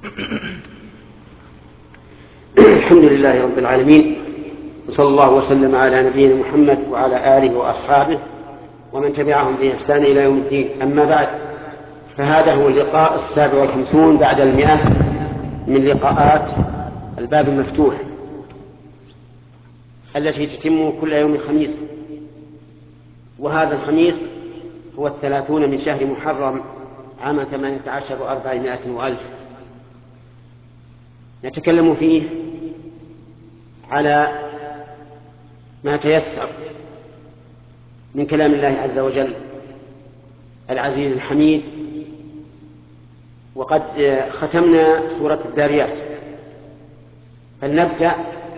الحمد لله رب العالمين، وصلى الله وسلم على نبينا محمد وعلى آله وأصحابه ومن تبعهم بإحسان إلى يوم الدين. أما بعد، فهذا هو اللقاء 57 بعد 100 من لقاءات الباب المفتوح التي تتم كل يوم خميس، وهذا الخميس هو 30 من شهر محرم عام 18 و400 وألف. نتكلم فيه على ما تيسر من كلام الله عز وجل العزيز الحميد، وقد ختمنا سورة الذاريات، فلنبدأ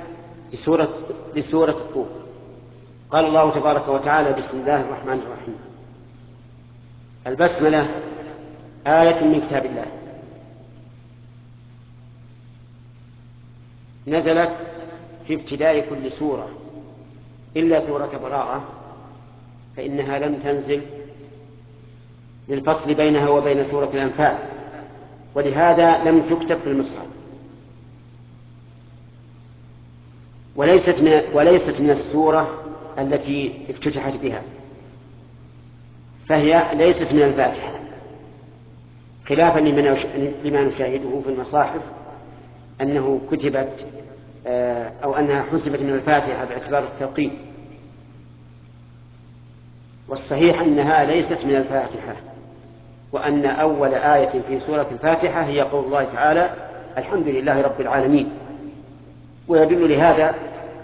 بسورة الطور. قال الله تبارك وتعالى: بسم الله الرحمن الرحيم. البسملة آية من كتاب الله، نزلت في ابتداء كل سورة إلا سورة براءة، فإنها لم تنزل للفصل بينها وبين سورة الأنفال، ولهذا لم تكتب في المصحف، وليست من السورة التي افتتحت بها، فهي ليست من الفاتحة، خلافا لما نشاهده في المصاحف أنه كتبت أو أنها حسبت من الفاتحة باعتبار التوقيت. والصحيح أنها ليست من الفاتحة، وأن أول آية في سورة الفاتحة هي قول الله تعالى: الحمد لله رب العالمين. ويدل لهذا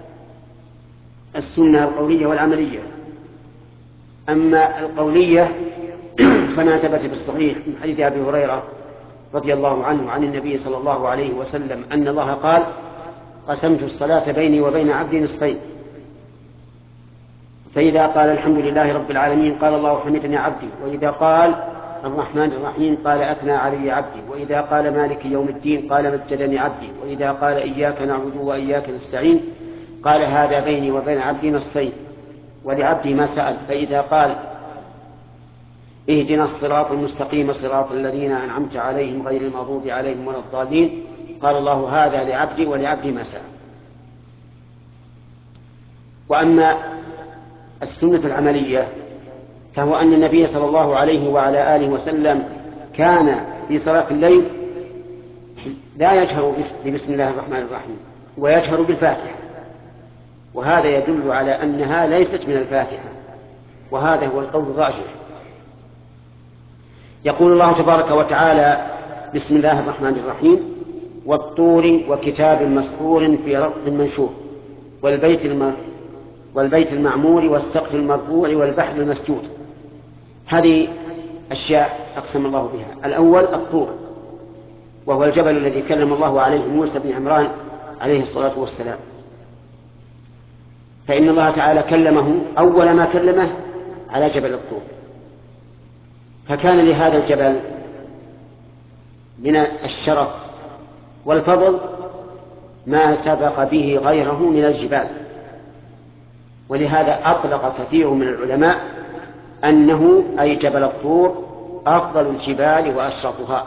السنة القولية والعملية. أما القولية فما ثبت بالصحيح من حديث أبي هريرة رضي الله عنه عن النبي صلى الله عليه وسلم أن الله قال: قسمت الصلاة بيني وبين عبدي نصفين، فإذا قال الحمد لله رب العالمين قال: الله حمدني عبدي، وإذا قال الرحمن الرحيم قال: أثنى علي عبدي، وإذا قال مالك يوم الدين قال: مجدني عبدي، وإذا قال إياك نعبد وإياك نستعين قال: هذا بيني وبين عبدي نصفين، ولعبدي ما سأل. فإذا قال: اهدنا الصراط المستقيم صراط الذين أنعمت عليهم غير المغضوب عليهم ولا الضالين قال الله: هذا لعبدي ولعبدي ما سأل. وأما السنة العملية فهو أن النبي صلى الله عليه وعلى آله وسلم كان في صلاة الليل لا يجهر بسم الله الرحمن الرحيم، ويجهر بالفاتحة، وهذا يدل على أنها ليست من الفاتحة، وهذا هو القول الراجح. يقول الله تبارك وتعالى: بسم الله الرحمن الرحيم: والطور وكتاب مسطور في رق منشور والبيت المعمور والسقف المرفوع والبحر المسجور. هذه أشياء أقسم الله بها. الأول الطور، وهو الجبل الذي كلم الله عليه موسى بن عمران عليه الصلاة والسلام، فإن الله تعالى كلمه أول ما كلمه على جبل الطور، فكان لهذا الجبل من الشرف والفضل ما سبق به غيره من الجبال، ولهذا أطلق كثير من العلماء أنه أي جبل الطور أفضل الجبال وأشرفها،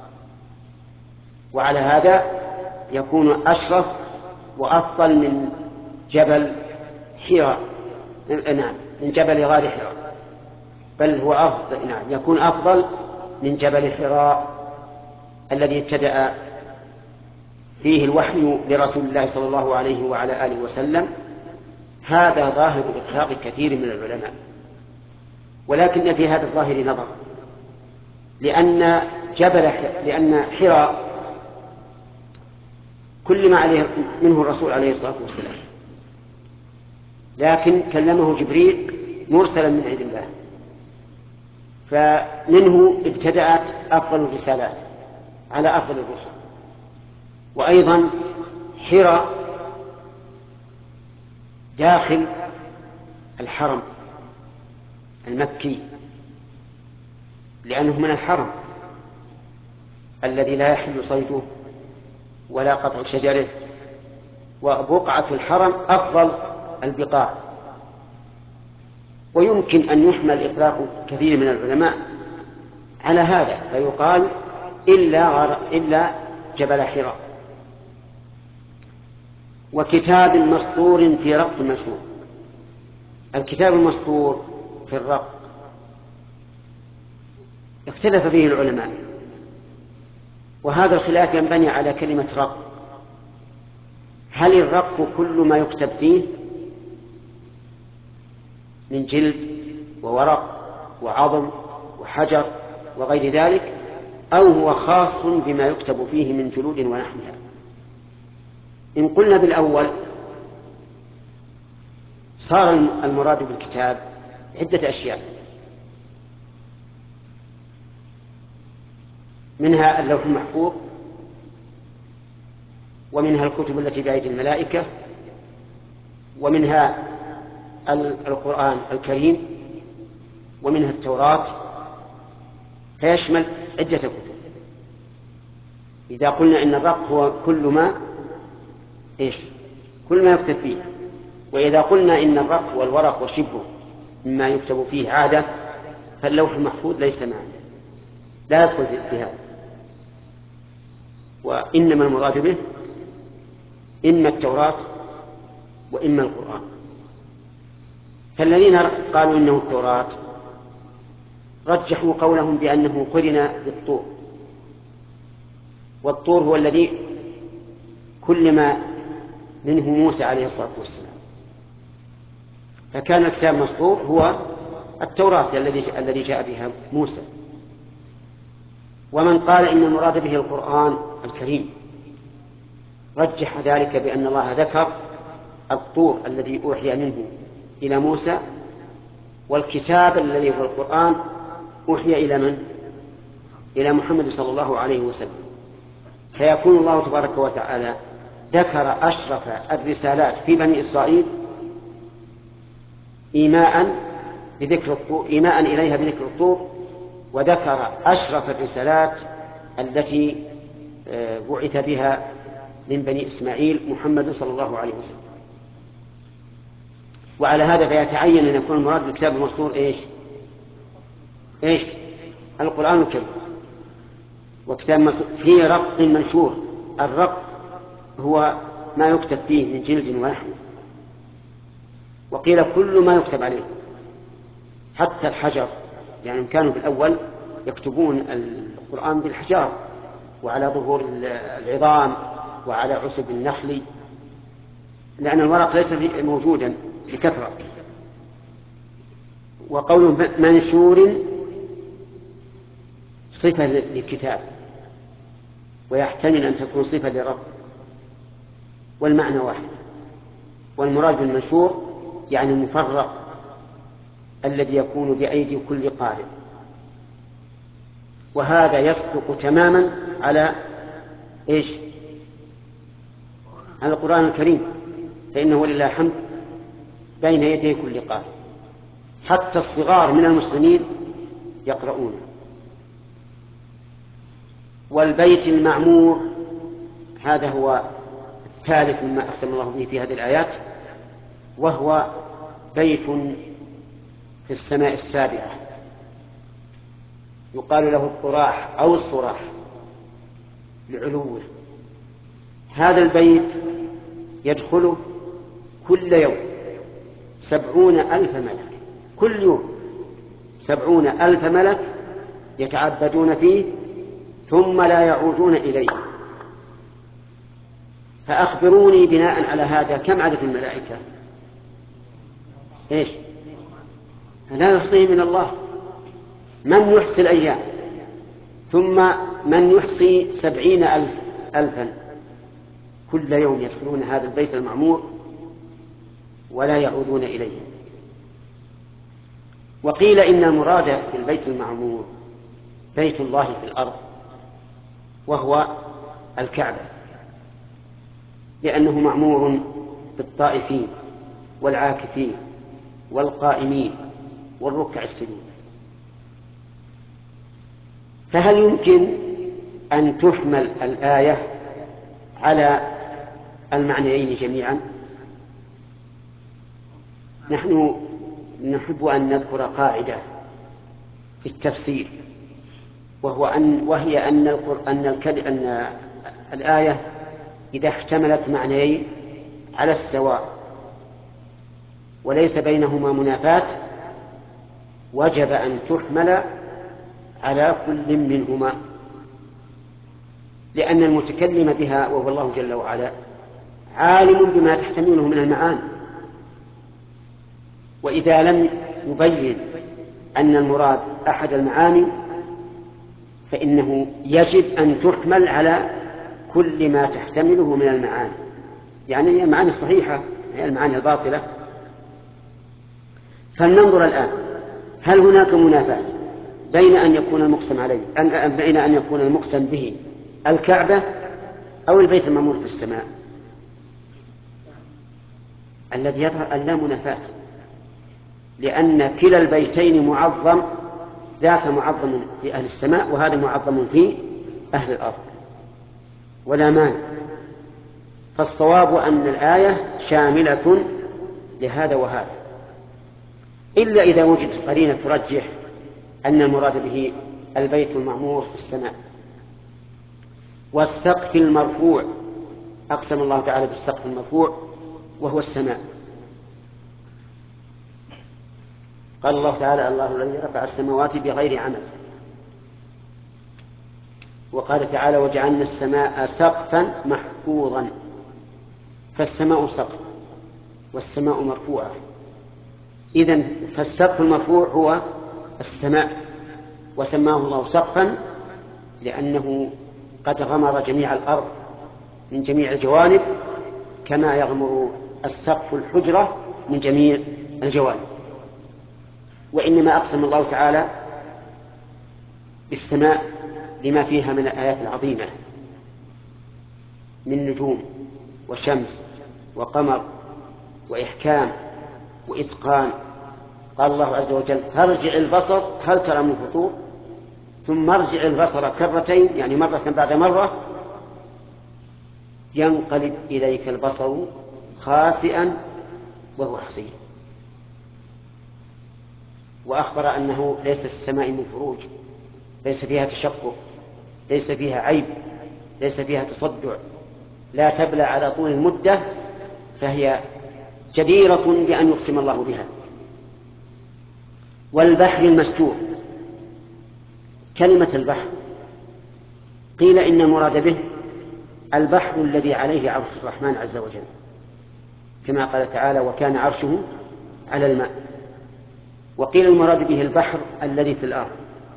وعلى هذا يكون أشرف وأفضل من جبل حراء، من جبل غار حراء، بل هو أفضل، يكون أفضل من جبل حراء الذي ابتدأ فيه الوحي لرسول الله صلى الله عليه وعلى آله وسلم. هذا ظاهر بإطلاق كثير من العلماء، ولكن في هذا الظاهر نظر، لأن حراء كل ما عليه منه الرسول عليه الصلاة والسلام، لكن كلمه جبريل مرسلا من عند الله، فمنه ابتدأت أفضل الرسالات على أفضل الرسل. وأيضا حراء داخل الحرم المكي، لأنه من الحرم الذي لا يحل صيده ولا قطع شجره، وبقعة الحرم أفضل البقاع. ويمكن أن يحمل إطلاق كثير من العلماء على هذا، فيقال إلا جبل حراء. وكتاب مسطور في رق منشور. الكتاب المسطور في الرق اختلف فيه العلماء، وهذا الخلاف ينبني على كلمة رق. هل الرق كل ما يكتب فيه من جلد وورق وعظم وحجر وغير ذلك، أو هو خاص بما يكتب فيه من جلود ونحوها؟ إن قلنا بالأول صار المراد بالكتاب عدة أشياء، منها اللوح المحفوظ، ومنها الكتب التي بأيدي الملائكة، ومنها القرآن الكريم، ومنها التوراة، فيشمل عدة كتب. إذا قلنا إن الرق هو كل ما كل ما يكتب فيه، وإذا قلنا إن الرق والورق وشبهه مما يكتب فيه عادة، فاللوح المحفوظ ليس معنا، لا يدخل في هذا، وإنما المراد به إما التوراة وإما القرآن. فالذين قالوا إنه التوراة رجحوا قولهم بأنه قرن بالطور، والطور هو الذي كلم منه موسى عليه الصلاة والسلام، فكان الكتاب مسطور هو التوراة الذي جاء بها موسى. ومن قال إن المراد به القرآن الكريم رجح ذلك بأن الله ذكر الطور الذي أوحي منه إلى موسى، والكتاب الذي هو القرآن أوحي إلى من؟ إلى محمد صلى الله عليه وسلم. فيكون الله تبارك وتعالى ذكر أشرف الرسالات في بني إسرائيل إيماء إليها بذكر الطور، وذكر أشرف الرسالات التي بعث بها من بني إسماعيل محمد صلى الله عليه وسلم. وعلى هذا فيتعين أن يكون المراد بالكتاب المسطور القرآن الكريم. وكتاب في رق منشور. الرق هو ما يكتب فيه من جلد ونحو، وقيل كل ما يكتب عليه حتى الحجر، يعني كانوا بالأول يكتبون القرآن بالحجار وعلى ظهور العظام وعلى عصب النخل، لأن الورق ليس موجودا بكثرة. وقول منشور صفة للكتاب، ويحتمل أن تكون صفة لرب، والمعنى واحد. والمراد بالمنشور يعني المفرق الذي يكون بأيدي كل قارئ، وهذا يصدق تماما على على القرآن الكريم، فإنه ولله الحمد بين يدي كل قارئ، حتى الصغار من المسلمين يقرؤونه. والبيت المعمور هذا هو الثالث مما أقسم الله به في هذه الآيات، وهو بيت في السماء السابعة يقال له الطراح أو الصراح لعلوه. هذا البيت يدخله كل يوم 70,000 ملك، كل يوم 70,000 ملك يتعبدون فيه ثم لا يعودون إليه. فأخبروني بناء على هذا كم عدد الملائكة؟ لا يحصيه من الله. من يحصي الأيام؟ ثم من يحصي 70,000 كل يوم يدخلون هذا البيت المعمور ولا يعودون إليه. وقيل إن المراد بالبيت المعمور بيت الله في الأرض، وهو الكعبة، لأنه معمور بالطائفين والعاكفين والقائمين والركع السجود. فهل يمكن أن تحمل الآية على المعنيين جميعا؟ نحن نحب أن نذكر قاعدة في التفسير، وهي أن الآية إذا احتملت معنيين على السواء وليس بينهما منافاة وجب أن تحمل على كل منهما، لأن المتكلم بها وهو الله جل وعلا عالم بما تحتمله من المعاني، وإذا لم يبين أن المراد أحد المعاني فإنه يجب أن تحمل على كل ما تحتمله من المعاني، يعني المعاني الصحيحة هي المعاني الباطلة. فلننظر الآن هل هناك منافاة بين أن يكون المقسم عليه بين أن يكون المقسم به الكعبة أو البيت المعمور في السماء؟ الذي يظهر أن لا منافاة، لأن كلا البيتين معظم، ذاك معظم في أهل السماء وهذا معظم في أهل الأرض ولا مانع. فالصواب أن الآية شاملة لهذا وهذا، إلا إذا وجدت قرينة ترجح أن المراد به البيت المعمور في السماء. والسقف المرفوع أقسم الله تعالى بالسقف المرفوع وهو السماء. قال الله تعالى الله الذي رفع السماوات بغير عمد، وقال تعالى وجعلنا السماء سقفا محفوظا. فالسماء سقف والسماء مرفوعة، إذن فالسقف المرفوع هو السماء، وسماه الله سقفا لأنه قد غمر جميع الأرض من جميع الجوانب كما يغمر السقف الحجرة من جميع الجوانب. وإنما أقسم الله تعالى بالسماء لما فيها من الآيات العظيمة من نجوم وشمس وقمر وإحكام وإتقان. قال الله عز وجل فارجع البصر هل ترى من فطور ثم ارجع البصر كرتين، يعني مرة بعد مرة، ينقلب إليك البصر خاسئا وهو حصير. وأخبر أنه ليس في السماء من فروج، ليس فيها تشقق، ليس فيها عيب، ليس فيها تصدع، لا تبلى على طول المدة، فهي جديرة بأن يقسم الله بها. والبحر المسجور، كلمة البحر قيل إن المراد به البحر الذي عليه عرش الرحمن عز وجل، كما قال تعالى وكان عرشه على الماء. وقيل المراد به البحر الذي في الأرض،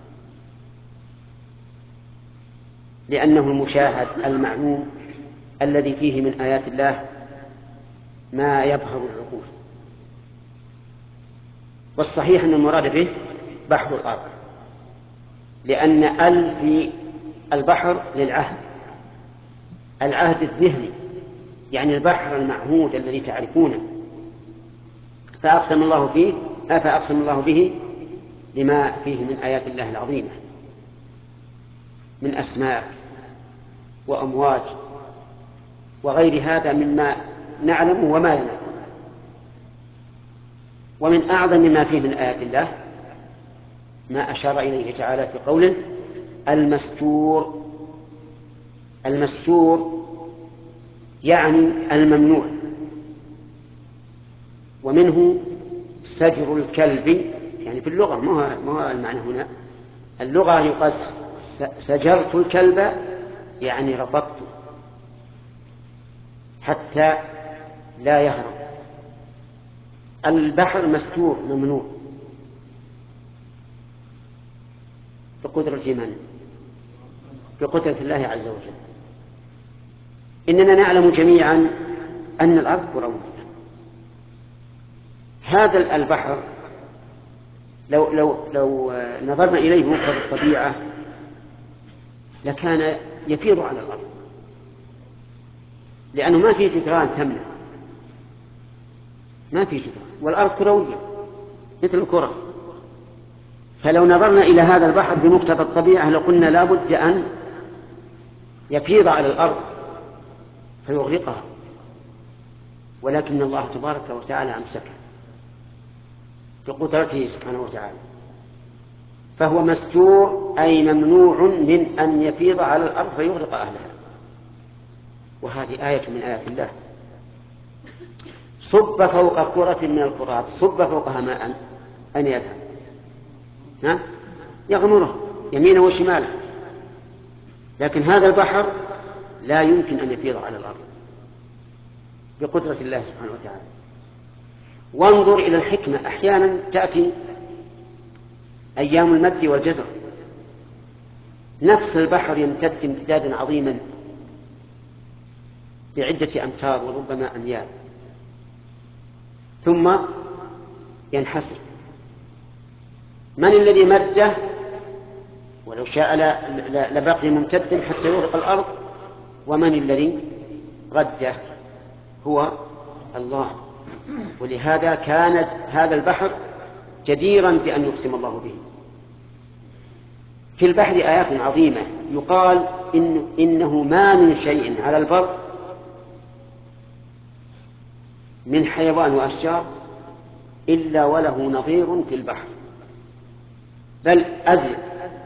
لأنه المشاهد المعلوم الذي فيه من آيات الله ما يبهر العقول. والصحيح أن المراد به بحر الأرض، لأن في البحر للعهد، العهد الذهني، يعني البحر المعهود الذي تعرفونه. فأقسم الله به لما فيه من آيات الله العظيمة من أسماء وأمواج وغير هذا مما نعلم وما لا نعلم. ومن أعظم ما فيه من آيات الله ما أشار إليه تعالى في قوله المستور. المستور يعني الممنوع، ومنه سجر الكلب، يعني في اللغة ما هو المعنى هنا. اللغة يقال سجرت الكلب يعني ربطته حتى لا يهرب. البحر مستور ممنوع بقدرة من؟ بقدرة الله عز وجل. إننا نعلم جميعا أن الأرض كروية. هذا البحر لو نظرنا إليه بمقتضى الطبيعة لكان يفيض على الأرض، لأنه ما في جدران تمنع، ما في جدران، والأرض كروية مثل الكرة. فلو نظرنا إلى هذا البحر بمقتضى الطبيعة لقلنا لا بد أن يفيض على الأرض فيغرقها، ولكن الله تبارك وتعالى أمسكه بقدرته سبحانه وتعالى. فهو مستور أي ممنوع من أن يفيض على الأرض فيغرق أهلها. وهذه آية من آيات الله. صب فوق كرة من الكرات، صب فوقها ماء، أين يذهب؟ يغمره يمينه وشماله. لكن هذا البحر لا يمكن أن يفيض على الأرض بقدرة الله سبحانه وتعالى. وانظر إلى الحكمة، أحيانا تأتي أيام المد والجزر، نفس البحر يمتد امتدادا عظيما بعدة أمتار وربما أميال، ثم ينحسر. من الذي مده؟ ولو شاء لبقي ممتدا حتى يغرق الأرض. ومن الذي رده؟ هو الله. ولهذا كان هذا البحر جديرا بأن يقسم الله به. في البحر آيات عظيمة، يقال إنه ما من شيء على البر من حيوان وأشجار إلا وله نظير في البحر، بل أزيد،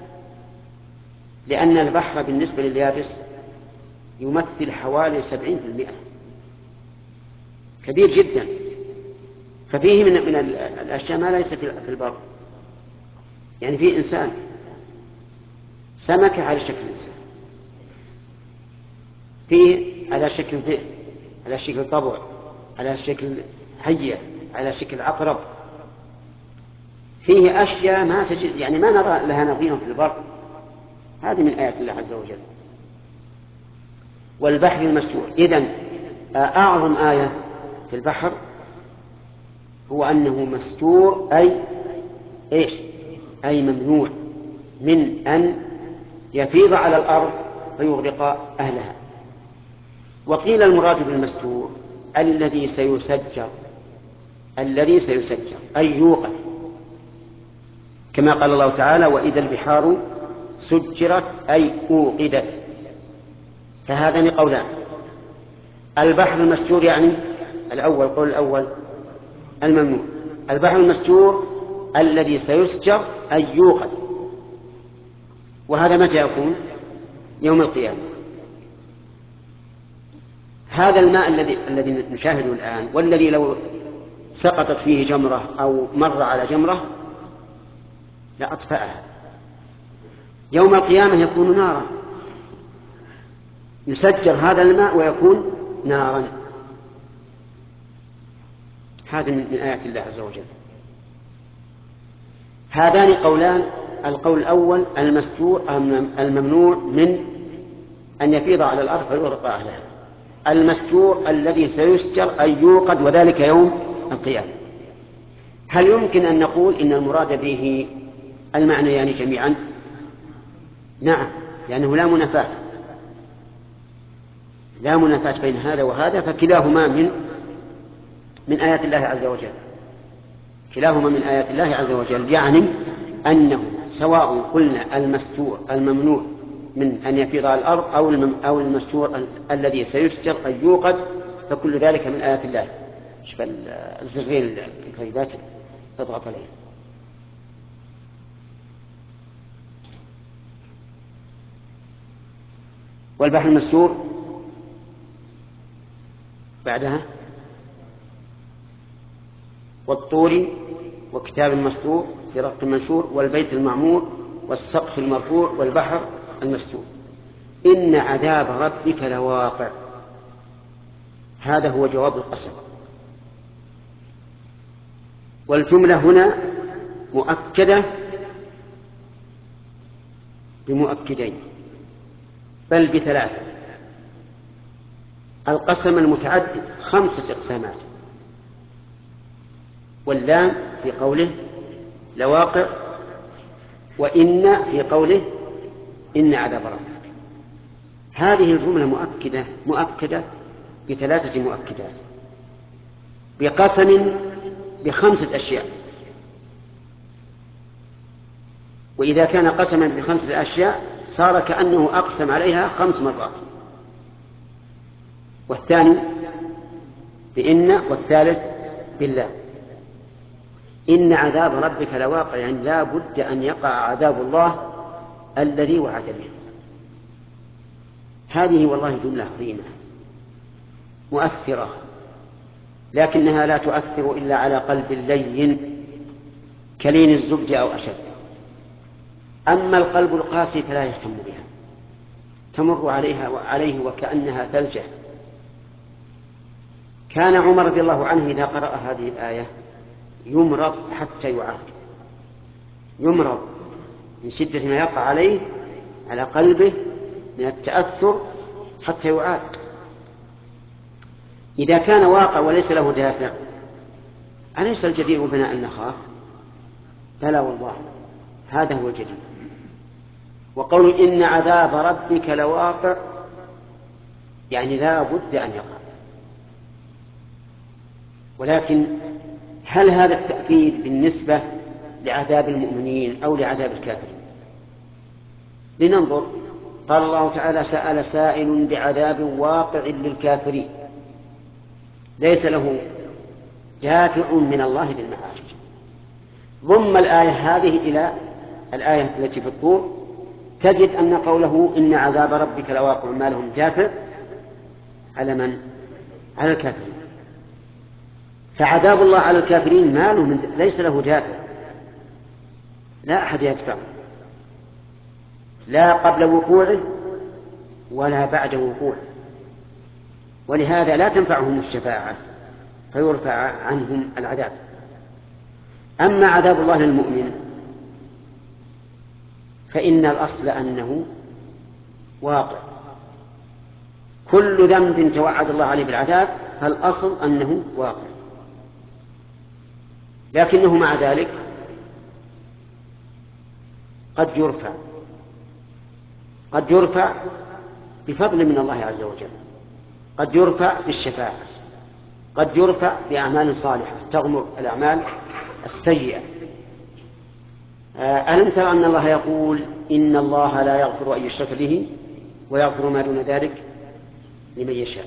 لأن البحر بالنسبة لليابس يمثل حوالي 70%، كبير جدا. ففيه من الأشياء ما ليس في البر. يعني فيه إنسان، سمكة على شكل إنسان، فيه على شكل ذئب، على شكل طبع، على شكل حية، على شكل عقرب. فيه أشياء ما تجد، يعني ما نرى لها نظير في البر. هذه من آيات الله عز وجل. والبحر المسجور. إذن أعظم آية في البحر هو أنه مستور، أي ممنوع من أن يفيض على الأرض فيغرق أهلها. وقيل المراد بالمستور الذي سيسجر، أي يوقف، كما قال الله تعالى: وإذا البحار سجرت أي أوقدت. فهذان قولان. البحر المسجور يعني القول الأول الممنوع. البحر المسجور الذي سيسجر أي يوقد. وهذا متى يكون؟ يوم القيامة. هذا الماء الذي نشاهده الآن، والذي لو سقطت فيه جمرة أو مر على جمرة لأطفأها، يوم القيامة يكون نارا، يسجر هذا الماء ويكون نارا. هذا من آيات الله عز وجل. هذان قولان. القول الأول المستور الممنوع من أن يفيض على الأرض فيغرق أهلها. المستور الذي سيسجر أي يوقد، وذلك يوم القيامة. هل يمكن أن نقول إن المراد به المعنيان جميعا؟ نعم، لأنه لا منافاة بين هذا وهذا، فكلاهما من آيات الله عز وجل. كلاهما من آيات الله عز وجل، يعني أنه سواء قلنا المستور الممنوع من أن يفيض على الأرض أو المستور الذي سيسجر أن يوقد، فكل ذلك من آيات الله. شوف الزرين الكريبات تضغط عليه. والبحر المسجور بعدها والطور وكتاب مسطور في رق منشور والبيت المعمور والسقف المرفوع والبحر المسجور. إن عذاب ربك لواقع. هذا هو جواب القسم. والجملة هنا مؤكدة بمؤكدين، بل بثلاثة. القسم المتعدد 5 إقسامات، واللام في قوله لواقع، وإن في قوله إن عذاب ربك. هذه الجملة مؤكدة ب3 مؤكدات، بقسم ب5 أشياء. وإذا كان قسما ب5 أشياء صار كأنه أقسم عليها 5 مرات، والثاني بإن والثالث بالله. إن عذاب ربك لواقع، يعني لا بد أن يقع عذاب الله الذي وعد به. هذه والله جملة عظيمة مؤثرة، لكنها لا تؤثر إلا على قلب لين كلين الزبد أو أشد. أما القلب القاسي فلا يهتم بها، تمر عليه وكأنها ثلجة. كان عمر رضي الله عنه إذا قرأ هذه الآية يمرض حتى يعاد، يمرض من شدة ما يقع عليه على قلبه من التأثر حتى يعاد. إذا كان واقع وليس له دافع، أليس الجدير بناء المخاف؟ بلى والله، هذا هو الجدير. وقول إن عذاب ربك لواقع يعني لا بد أن يقع. ولكن هل هذا التأكيد بالنسبة لعذاب المؤمنين أو لعذاب الكافرين؟ لننظر. قال الله تعالى سأل سائل بعذاب واقع للكافرين ليس له دافع من الله للمعارج. ضم الآية هذه إلى الآية التي في الطور، تجد أن قوله إن عذاب ربك لواقع ما لهم دافع على من؟ على الكافرين. فعذاب الله على الكافرين ليس له دافع، لا أحد يدفعه، لا قبل وقوعه ولا بعد وقوعه، ولهذا لا تنفعهم الشفاعة فيرفع عنهم العذاب. أما عذاب الله للمؤمن فإن الأصل أنه واقع، كل ذنب توعد الله عليه بالعذاب فالأصل أنه واقع، لكنه مع ذلك قد يرفع بفضل من الله عز وجل، قد يرفع بالشفاعة، قد يرفع بأعمال صالحة تغمر الأعمال السيئة. ألم تر أن الله يقول إن الله لا يغفر أن يشرك به ويغفر ما دون ذلك لمن يشاء؟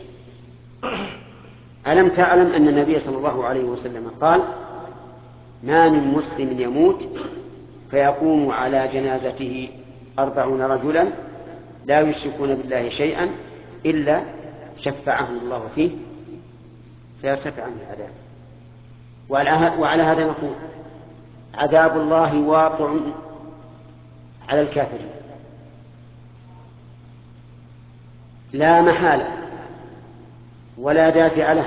ألم تعلم أن النبي صلى الله عليه وسلم قال ما من مسلم يموت فيقوم على جنازته 40 رجلا لا يشركون بالله شيئا إلا شفعهم الله فيه فيرتفع عنه العذاب. وعلى هذا نقول عذاب الله واقع على الكافرين لا محالة ولا دافع له.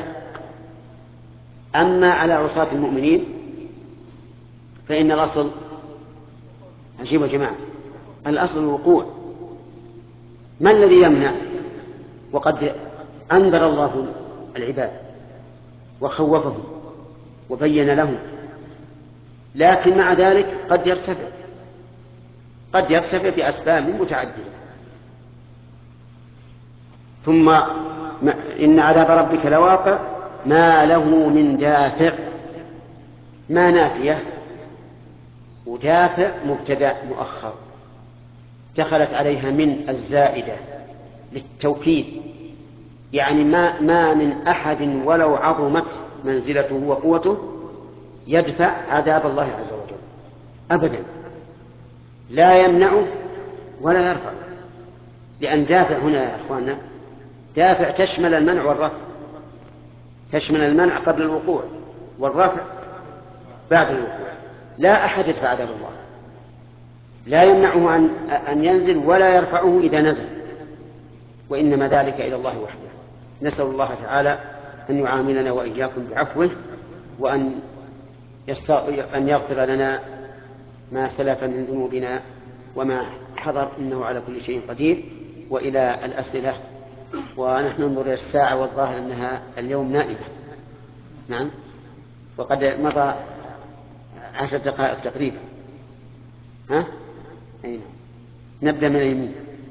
أما على عصاة المؤمنين فإن الأصل، عجيب يا جماعة، الأصل الوقوع. ما الذي يمنع؟ وقد أنذر الله العباد وخوفهم وبين لهم، لكن مع ذلك قد يرتفع بأسباب متعددة. ثم إن عذاب ربك لواقع ما له من دافع، ما نافية ودافع مبتدأ مؤخر دخلت عليها من الزائدة للتوكيد، يعني ما من أحد ولو عظمت منزلته وقوته يدفع عذاب الله عز وجل أبدا، لا يمنعه ولا يرفع. لأن دافع هنا يا أخواننا دافع تشمل المنع والرفع، تشمل المنع قبل الوقوع والرفع بعد الوقوع. لا أحد يدفع عذاب الله، لا يمنعه أن ينزل ولا يرفعه إذا نزل، وإنما ذلك إلى الله وحده. نسأل الله تعالى أن يعاملنا وإياكم بعفوه، وأن يغفر لنا ما سلف من ذنوبنا وما حضر، إنه على كل شيء قدير. وإلى الأسئلة، ونحن ننظر إلى الساعة والظاهر أنها اليوم نائمة. نعم، وقد مضى 10 دقائق تقريبا. ها؟ أين؟ نبدأ من اليمين.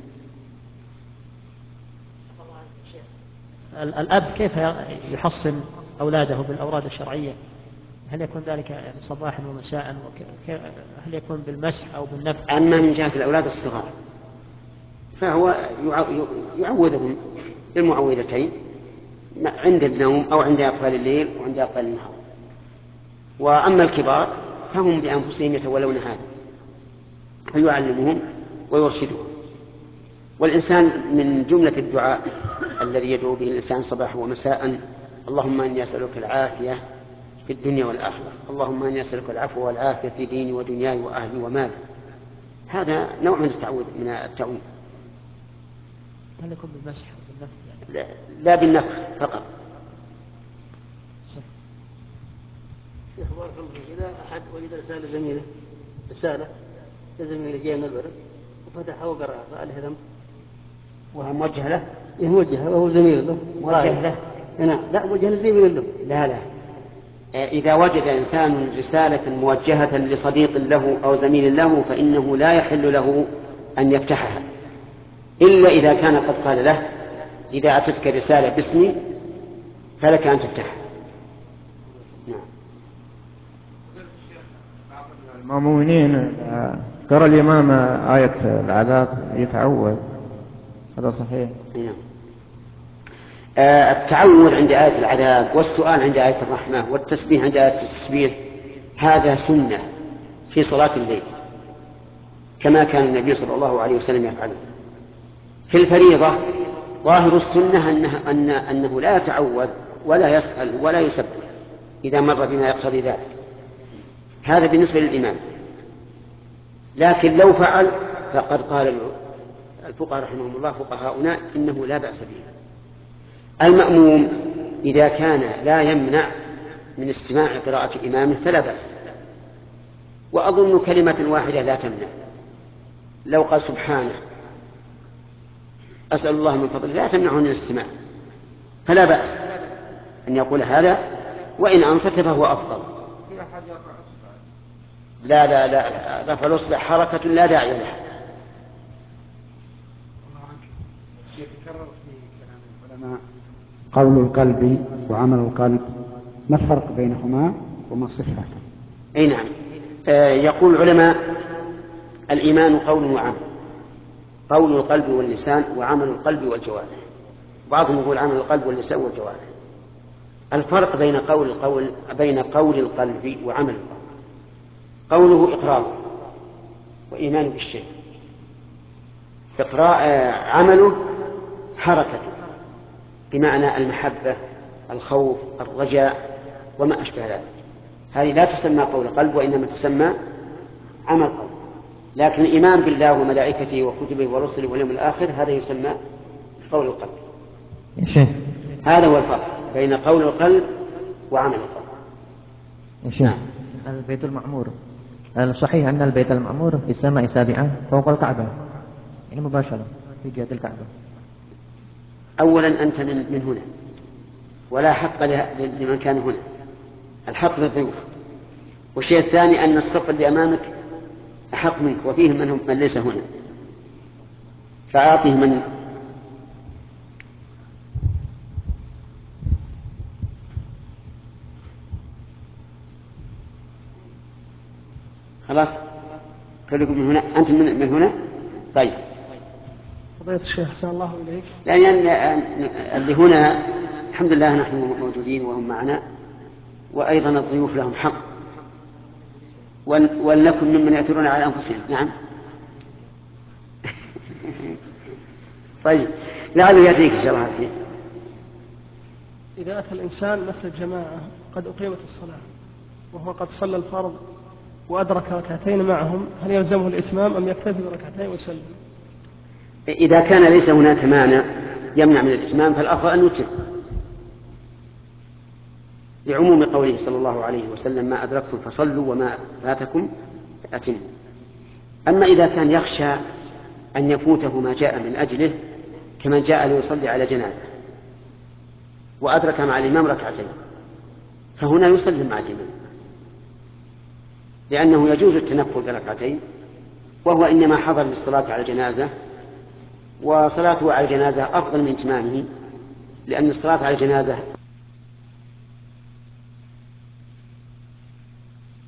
الأب كيف يحصن أولاده بالأوراد الشرعية؟ هل يكون ذلك صباحا ومساء؟ هل يكون بالمسح أو بالنفع؟ أما من جهة الأولاد الصغار فهو يعوذهم بالمعوذتين عند النوم أو عند أقفال الليل وعند أقفال النهار. وأما الكبار فهم بأنفسهم يتولون هذا فيعلمهم ويرشدهم. والإنسان من جملة الدعاء الذي يدعو به الإنسان صباحا ومساء: اللهم إني أسألك العافية في الدنيا والآخرة، اللهم إني أسألك العفو والعافية في ديني ودنياي وأهلي ومالي. هذا نوع من التعويذ. هل يكون بالمسح أو بالنفخ يعني؟ لا بالنفخ فقط. شيخ بارك الله فيك، إذا أحد وجد رسالة زميله لزميله جاي من البلد وفتحها وقرأها فهل ذنب؟ وهو موجه له؟ موجه وهو زميل له. موجه له؟ نعم، لا موجه لزميل له. لا. إذا وجد إنسان رسالة موجهة لصديق له أو زميل له فإنه لا يحل له أن يفتحها، إلا إذا كان قد قال له: إذا أتتك رسالة باسمي فلك أن تفتحها. نعم. المؤمنين قرأ الإمام آية العذاب يتعوذ، هذا صحيح؟ نعم. التعوذ عند آية العذاب والسؤال عند آية الرحمة والتسبيح عند آية التسبيح هذا سنة في صلاة الليل، كما كان النبي صلى الله عليه وسلم يفعله. في الفريضة ظاهر السنة أنه لا يتعوذ ولا يسأل ولا يسبح إذا مر بما يقتضي ذلك. هذا بالنسبة للإمام. لكن لو فعل فقد قال الفقهاء رحمهم الله فقهاؤنا إنه لا بأس به. المأموم إذا كان لا يمنع من استماع قراءة إمامه فلا بأس، وأظن كلمة واحدة لا تمنع. لو قال سبحانه أسأل الله من فضله لا تمنعه من الاستماع، فلا بأس أن يقول هذا، وإن أنصت فهو أفضل. لا رفع الأصبع حركة لا داعي لها. يتكرر في كلام العلماء قول القلب وعمل القلب، ما الفرق بينهما وما صفته؟ أي نعم. يقول العلماء: الإيمان قول وعمل، قول القلب واللسان وعمل القلب والجوارح. بعضهم يقول عمل القلب واللسان والجوارح. الفرق بين قول القلب وعمل القلب: قوله إقرار وإيمان بالشيء، عمله حركة بمعنى المحبة الخوف الرجاء وما أشبه ذلك. هذه لا تسمى قول قلب وإنما تسمى عمل قلب. لكن الإيمان بالله وملائكته وكتبه ورسله واليوم الآخر هذا يسمى قول القلب. يا شيخ هذا هو الفرق بين قول القلب وعمل القلب. يا شيخ البيت المعمور صحيح أن البيت المعمور في السماء سابعة فوق الكعبة، يعني مباشرة في جهة الكعبة. أولا أنت من هنا ولا حق لمن كان هنا، الحق للضيوف. والشيء الثاني أن الصف اللي أمامك أحق منك وفيهم من ليس هنا، فأعطيه من خلاص. كلكم من هنا، أنت من هنا. طيب فضيلة الشيخ أحسن الله إليك. لأن اللي هنا الحمد لله نحن موجودين وهم معنا، وأيضا الضيوف لهم حق، ولنكن ممن يأثرون على أنفسهم. نعم. طيب لعله يأتيك إن شاء الله فيه. إذا أتى الإنسان مثل الجماعة قد أقيمت الصلاة وهو قد صلى الفرض وأدرك ركعتين معهم، هل يلزمه الإتمام أم يكتفي بركعتين ويسلم؟ إذا كان ليس هناك مانع يمنع من الإتمام فالأفضل أن يتم، لعموم قوله صلى الله عليه وسلم: ما أدركتم فصلوا وما فاتكم فأتموا. أما إذا كان يخشى أن يفوته ما جاء من أجله كمن جاء ليصلي على جنازة وأدرك مع الإمام ركعتين، فهنا يسلم مع الإمام، لأنه يجوز التنفل بركعتين، وهو إنما حضر للصلاة على الجنازة، وصلاته على الجنازة أفضل من إتمامه، لأن الصلاة على الجنازة